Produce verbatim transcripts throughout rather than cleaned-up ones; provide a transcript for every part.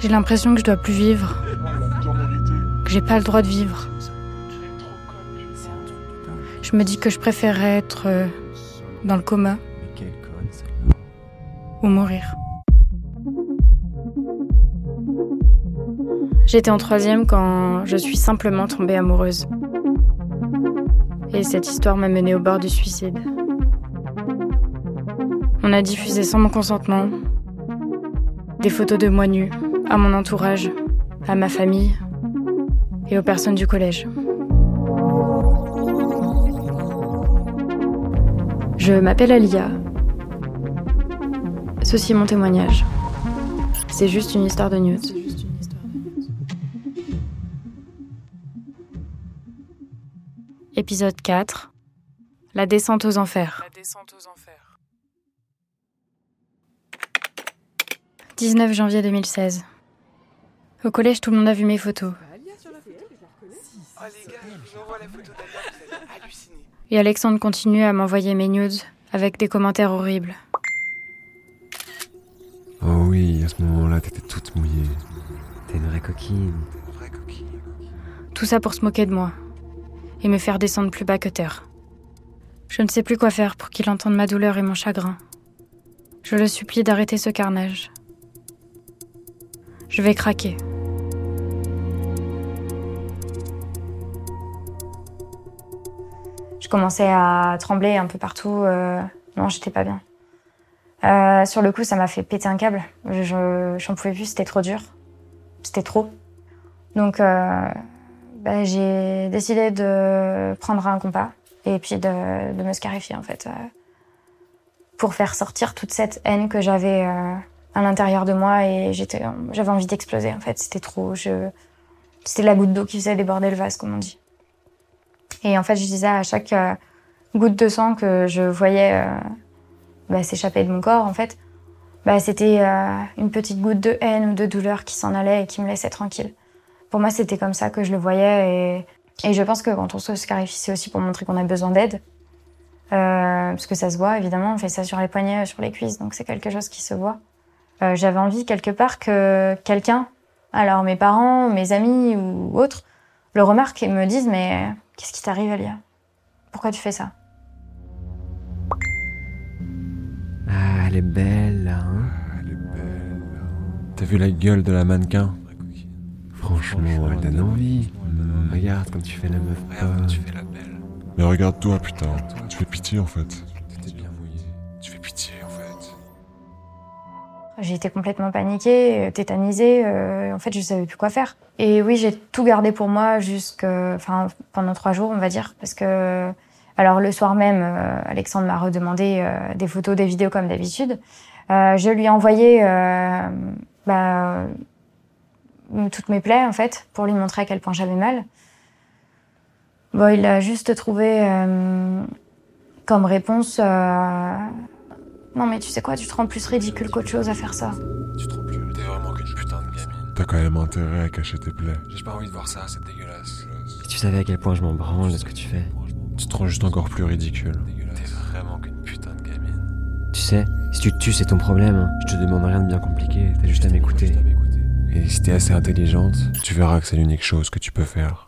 J'ai l'impression que je dois plus vivre, que j'ai pas le droit de vivre. Je me dis que je préférerais être euh, dans le coma ou mourir. J'étais en troisième quand je suis simplement tombée amoureuse. Et cette histoire m'a menée au bord du suicide. On a diffusé sans mon consentement des photos de moi nue à mon entourage, à ma famille et aux personnes du collège. Je m'appelle Alia. Ceci est mon témoignage. C'est juste une histoire de nudes. Épisode quatre. La descente aux enfers. La descente aux enfers. dix-neuf janvier deux mille seize. Au collège, tout le monde a vu mes photos. Et Alexandre continue à m'envoyer mes nudes avec des commentaires horribles. Oh oui, à ce moment-là, t'étais toute mouillée. T'es une vraie coquine. Une vraie coquine. Tout ça pour se moquer de moi et me faire descendre plus bas que terre. Je ne sais plus quoi faire pour qu'il entende ma douleur et mon chagrin. Je le supplie d'arrêter ce carnage. Je vais craquer. Je commençais à trembler un peu partout. Euh... Non, j'étais pas bien. Euh, sur le coup, ça m'a fait péter un câble. Je, j'en pouvais plus, c'était trop dur. C'était trop. Donc, euh, bah, j'ai décidé de prendre un compas et puis de, de me scarifier, en fait, euh, pour faire sortir toute cette haine que j'avais euh, à l'intérieur de moi et j'étais, j'avais envie d'exploser, en fait. C'était trop. Je, c'était la goutte d'eau qui faisait déborder le vase, comme on dit. Et en fait, je disais à chaque euh, goutte de sang que je voyais euh, bah, s'échapper de mon corps, en fait, bah, c'était euh, une petite goutte de haine ou de douleur qui s'en allait et qui me laissait tranquille. Pour moi, c'était comme ça que je le voyais. Et, et je pense que quand on se scarifie, c'est aussi pour montrer qu'on a besoin d'aide. Euh, parce que ça se voit, évidemment. On fait ça sur les poignets, sur les cuisses, donc c'est quelque chose qui se voit. Euh, j'avais envie, quelque part, que quelqu'un, alors mes parents, mes amis ou autres, le remarquent et me disent « Mais qu'est-ce qui t'arrive, Alia ? Pourquoi tu fais ça ?» Ah, elle est belle, là, hein. Ah, elle est belle, là. T'as vu la gueule de la mannequin ? Franchement, elle donne envie. Mmh. Regarde comme tu fais la meuf. Regarde comme tu fais la belle. Mais regarde-toi, putain. Tu fais pitié, en fait. T'étais bien mouillé. Tu fais pitié, en fait. J'ai été complètement paniquée, tétanisée. Euh, en fait, je savais plus quoi faire. Et oui, j'ai tout gardé pour moi jusque, enfin, pendant trois jours, on va dire, parce que, alors le soir même, euh, Alexandre m'a redemandé euh, des photos, des vidéos comme d'habitude. Euh, je lui ai envoyé, euh, bah, toutes mes plaies, en fait, pour lui montrer à quel point j'avais mal. Bon, il a juste trouvé euh, comme réponse. Euh, Non mais tu sais quoi, tu te rends plus ridicule qu'autre chose à faire ça. Tu te rends plus. T'es vraiment qu'une putain de gamine. T'as quand même intérêt à cacher tes plaies. J'ai pas envie de voir ça, c'est dégueulasse. Si tu savais à quel point je m'en branle de ce que tu fais. Tu te rends juste encore plus ridicule. T'es vraiment qu'une putain de gamine. Tu sais, si tu te tues, c'est ton problème. Je te demande rien de bien compliqué, t'as juste à m'écouter. Et si t'es assez intelligente, tu verras que c'est l'unique chose que tu peux faire.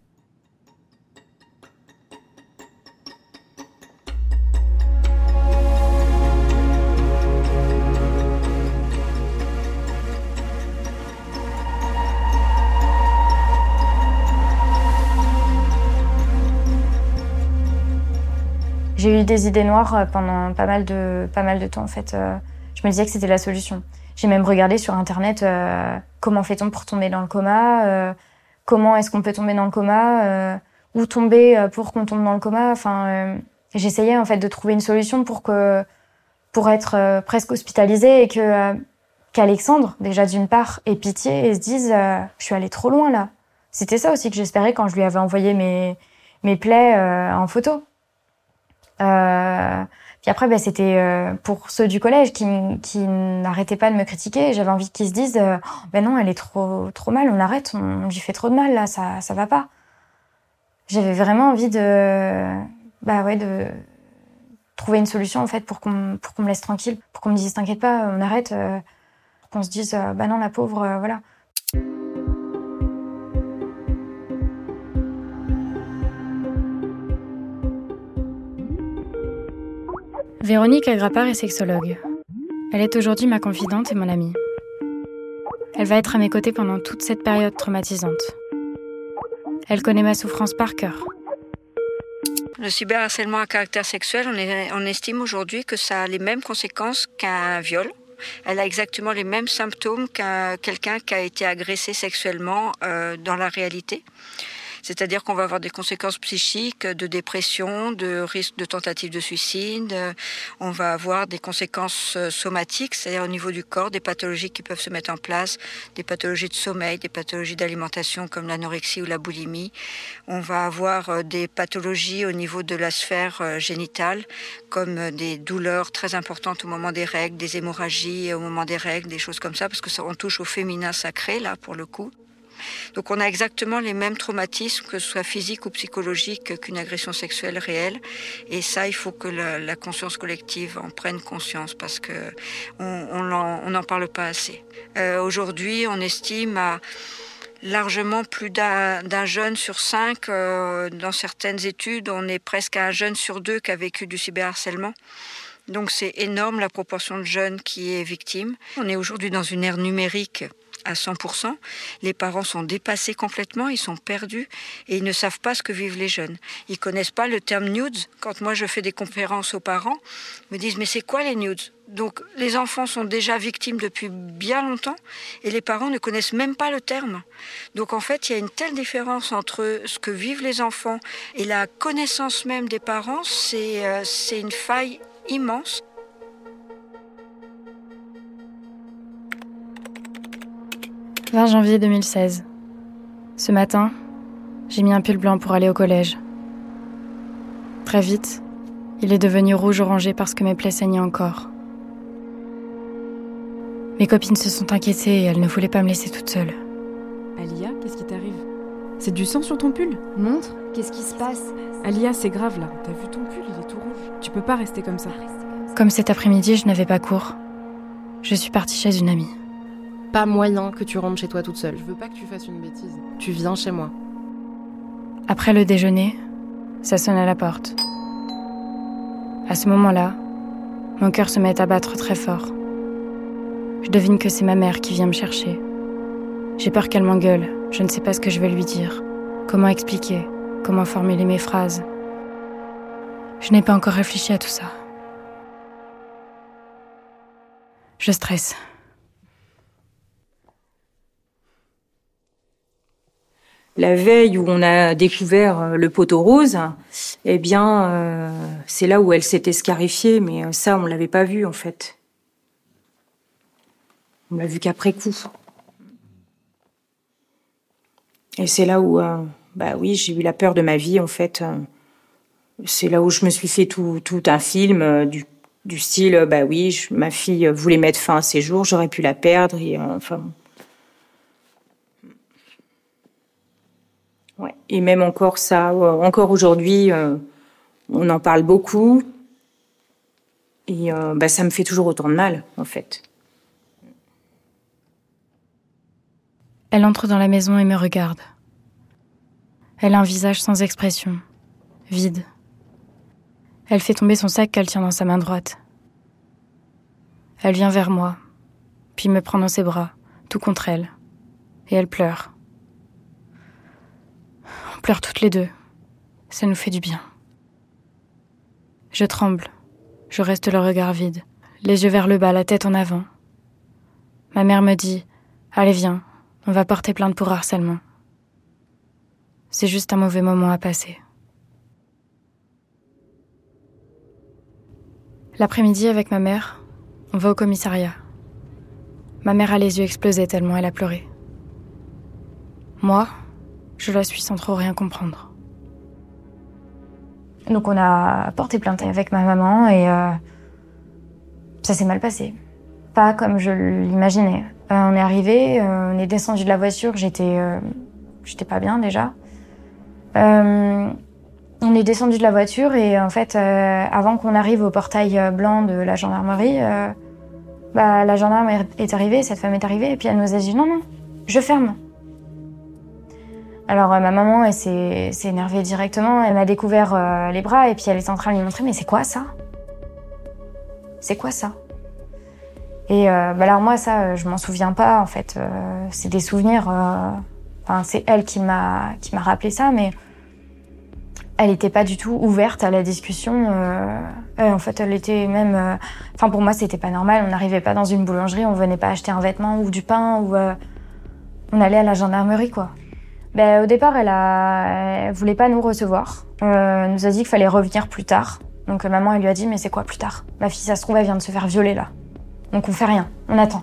J'ai eu des idées noires pendant pas mal de, pas mal de temps, en fait. Je me disais que c'était la solution. J'ai même regardé sur Internet euh, comment fait-on pour tomber dans le coma, euh, comment est-ce qu'on peut tomber dans le coma, euh, où tomber pour qu'on tombe dans le coma. Enfin, euh, j'essayais en fait de trouver une solution pour que, pour être euh, presque hospitalisée et que euh, qu'Alexandre, déjà d'une part, ait pitié et se dise euh, je suis allée trop loin là. C'était ça aussi que j'espérais quand je lui avais envoyé mes mes plaies euh, en photo. Euh, puis après, bah, c'était euh, pour ceux du collège qui, qui n'arrêtaient pas de me critiquer. J'avais envie qu'ils se disent euh, « Ben non, elle est trop, trop mal, on arrête, on, on lui fait trop de mal, là, ça, ça va pas. » J'avais vraiment envie de, bah ouais, de trouver une solution, en fait, pour qu'on, pour qu'on me laisse tranquille, pour qu'on me dise « T'inquiète pas, on arrête, euh, pour qu'on se dise euh, bah non, la pauvre, euh, voilà. Véronique Agrapard est sexologue. Elle est aujourd'hui ma confidente et mon amie. Elle va être à mes côtés pendant toute cette période traumatisante. Elle connaît ma souffrance par cœur. Le cyberharcèlement à caractère sexuel, on, est, on estime aujourd'hui que ça a les mêmes conséquences qu'un viol. Elle a exactement les mêmes symptômes qu'un quelqu'un qui a été agressé sexuellement euh, dans la réalité. C'est-à-dire qu'on va avoir des conséquences psychiques, de dépression, de risque de tentative de suicide. On va avoir des conséquences somatiques, c'est-à-dire au niveau du corps, des pathologies qui peuvent se mettre en place, des pathologies de sommeil, des pathologies d'alimentation comme l'anorexie ou la boulimie. On va avoir des pathologies au niveau de la sphère génitale, comme des douleurs très importantes au moment des règles, des hémorragies au moment des règles, des choses comme ça, parce que ça, on touche au féminin sacré, là, pour le coup. Donc on a exactement les mêmes traumatismes, que ce soit physique ou psychologique, qu'une agression sexuelle réelle. Et ça, il faut que la, la conscience collective en prenne conscience parce que on, on n'en parle pas assez. Euh, aujourd'hui, on estime à largement plus d'un, d'un jeune sur cinq. Euh, dans certaines études, on est presque à un jeune sur deux qui a vécu du cyberharcèlement. Donc c'est énorme la proportion de jeunes qui est victime. On est aujourd'hui dans une ère numérique à cent pour cent. Les parents sont dépassés complètement, ils sont perdus et ils ne savent pas ce que vivent les jeunes. Ils connaissent pas le terme nudes. Quand moi je fais des conférences aux parents, ils me disent mais c'est quoi les nudes ? Donc les enfants sont déjà victimes depuis bien longtemps et les parents ne connaissent même pas le terme. Donc en fait il y a une telle différence entre ce que vivent les enfants et la connaissance même des parents, c'est, euh, c'est une faille immense. vingt janvier deux mille seize. Ce matin, j'ai mis un pull blanc pour aller au collège. Très vite, il est devenu rouge-orangé parce que mes plaies saignaient encore. Mes copines se sont inquiétées et elles ne voulaient pas me laisser toute seule. Alia, qu'est-ce qui t'arrive ? C'est du sang sur ton pull ? Montre, qu'est-ce qui se passe ? Alia, c'est grave là. T'as vu ton pull, il est tout rouge. Tu peux pas rester comme ça. Comme cet après-midi, je n'avais pas cours. Je suis partie chez une amie. Pas moyen que tu rentres chez toi toute seule. Je veux pas que tu fasses une bêtise. Tu viens chez moi. Après le déjeuner, ça sonne à la porte. À ce moment-là, mon cœur se met à battre très fort. Je devine que c'est ma mère qui vient me chercher. J'ai peur qu'elle m'engueule. Je ne sais pas ce que je vais lui dire. Comment expliquer ? Comment formuler mes phrases ? Je n'ai pas encore réfléchi à tout ça. Je stresse. La veille où on a découvert le poteau rose, eh bien, euh, c'est là où elle s'était scarifiée, mais ça, on l'avait pas vu, en fait. On l'a vu qu'après coup. Et c'est là où, euh, bah oui, j'ai eu la peur de ma vie, en fait. C'est là où je me suis fait tout, tout un film euh, du, du style, bah oui, je, ma fille voulait mettre fin à ses jours, j'aurais pu la perdre, et euh, enfin... Ouais. Et même encore ça, euh, encore aujourd'hui, euh, on en parle beaucoup. Et euh, bah, ça me fait toujours autant de mal, en fait. Elle entre dans la maison et me regarde. Elle a un visage sans expression, vide. Elle fait tomber son sac qu'elle tient dans sa main droite. Elle vient vers moi, puis me prend dans ses bras, tout contre elle. Et elle pleure. On pleure toutes les deux. Ça nous fait du bien. Je tremble. Je reste le regard vide, les yeux vers le bas, la tête en avant. Ma mère me dit « Allez, viens, on va porter plainte pour harcèlement. » C'est juste un mauvais moment à passer. L'après-midi, avec ma mère, on va au commissariat. Ma mère a les yeux explosés tellement elle a pleuré. Moi, je la suis sans trop rien comprendre. Donc on a porté plainte avec ma maman et euh, ça s'est mal passé. Pas comme je l'imaginais. Euh, on est arrivé, euh, on est descendu de la voiture, j'étais, euh, j'étais pas bien déjà. Euh, on est descendu de la voiture et en fait, euh, avant qu'on arrive au portail blanc de la gendarmerie, euh, Bah, la gendarme est arrivée, cette femme est arrivée, et puis elle nous a dit non, non, je ferme. Alors euh, ma maman, elle s'est, s'est énervée directement, elle m'a découvert euh, les bras, et puis elle était en train de lui montrer, mais c'est quoi ça? C'est quoi ça? Et euh, bah alors moi, ça, je m'en souviens pas, en fait. Euh, c'est des souvenirs... Euh, enfin, c'est elle qui m'a, qui m'a rappelé ça, mais elle n'était pas du tout ouverte à la discussion. Euh, et en fait, elle était même... Euh, enfin, pour moi, c'était pas normal. On n'arrivait pas dans une boulangerie, on venait pas acheter un vêtement ou du pain, ou euh, on allait à la gendarmerie, quoi. Ben, au départ, elle, a, elle voulait pas nous recevoir. Euh, elle nous a dit qu'il fallait revenir plus tard. Donc euh, maman, elle lui a dit, mais c'est quoi plus tard? Ma fille, ça se trouve, elle vient de se faire violer, là. Donc on fait rien, on attend.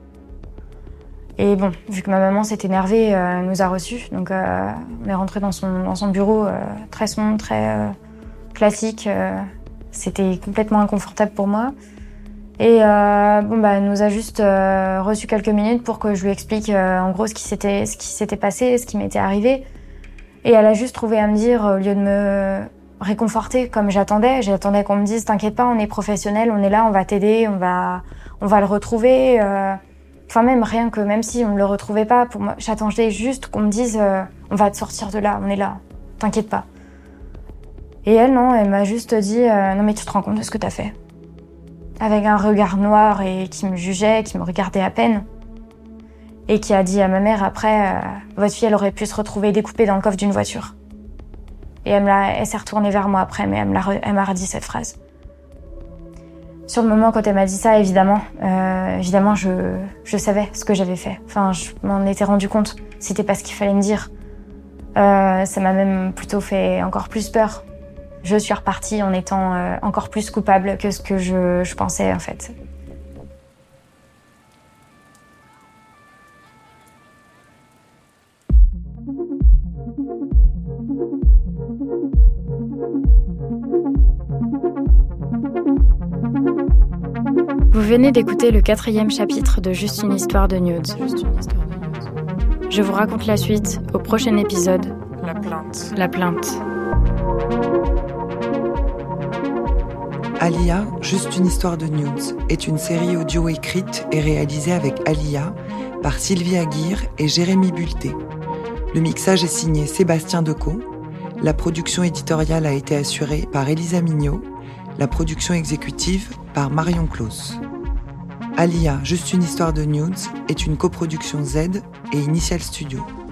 Et bon, vu que ma maman s'est énervée, euh, elle nous a reçus. Donc euh, on est rentré dans son, dans son bureau euh, très sombre, très euh, classique. Euh, c'était complètement inconfortable pour moi. Et euh, bon, bah, elle nous a juste euh, reçu quelques minutes pour que je lui explique euh, en gros ce qui s'était, ce qui s'était passé, ce qui m'était arrivé. Et elle a juste trouvé à me dire, au lieu de me réconforter comme j'attendais, j'attendais qu'on me dise « T'inquiète pas, on est professionnels, on est là, on va t'aider, on va, on va le retrouver. Euh, » Enfin, même rien que, même si on ne le retrouvait pas, pour moi, j'attendais juste qu'on me dise euh, « On va te sortir de là, on est là, t'inquiète pas. » Et elle, non, elle m'a juste dit euh, « Non mais tu te rends compte de ce que t'as fait ?» Avec un regard noir et qui me jugeait, qui me regardait à peine. Et qui a dit à ma mère après euh, « Votre fille, elle aurait pu se retrouver découpée dans le coffre d'une voiture. » Et elle, me l'a, elle s'est retournée vers moi après, mais elle, me l'a, elle m'a redit cette phrase. Sur le moment, quand elle m'a dit ça, évidemment, euh, évidemment, je, je savais ce que j'avais fait. Enfin, je m'en étais rendu compte. C'était pas ce qu'il fallait me dire. Euh, ça m'a même plutôt fait encore plus peur. Je suis repartie en étant euh, encore plus coupable que ce que je, je pensais, en fait. Vous venez d'écouter le quatrième chapitre de Juste une histoire de nudes. Je vous raconte la suite au prochain épisode. La plainte. La plainte. Alia, Juste une histoire de nudes, est une série audio écrite et réalisée avec Alia par Sylvie Aguirre et Jérémy Bulté. Le mixage est signé Sébastien Decaux. La production éditoriale a été assurée par Elisa Mignot. La production exécutive par Marion Claus. Alia, Juste une histoire de nudes est une coproduction Z et Initial Studio.